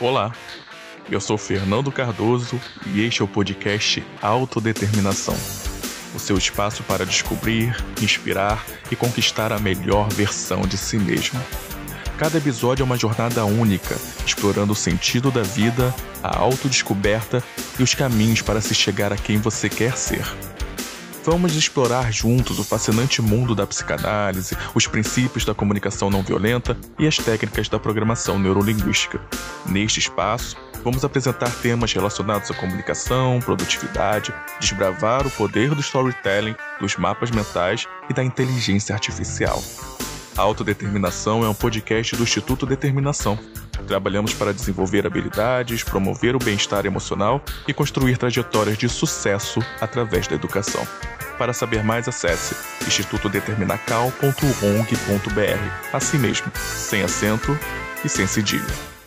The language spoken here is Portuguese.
Olá, eu sou Fernando Cardoso e este é o podcast Autodeterminação, o seu espaço para descobrir, inspirar e conquistar a melhor versão de si mesmo. Cada episódio é uma jornada única, explorando o sentido da vida, a autodescoberta e os caminhos para se chegar a quem você quer ser. Vamos explorar juntos o fascinante mundo da psicanálise, os princípios da comunicação não violenta e as técnicas da programação neurolinguística. Neste espaço, vamos apresentar temas relacionados à comunicação, produtividade, desbravar o poder do storytelling, dos mapas mentais e da inteligência artificial. A Autodeterminação é um podcast do Instituto Determinação. Trabalhamos para desenvolver habilidades, promover o bem-estar emocional e construir trajetórias de sucesso através da educação. Para saber mais, acesse institutodeterminacal.org.br, assim mesmo, sem acento e sem cedilha.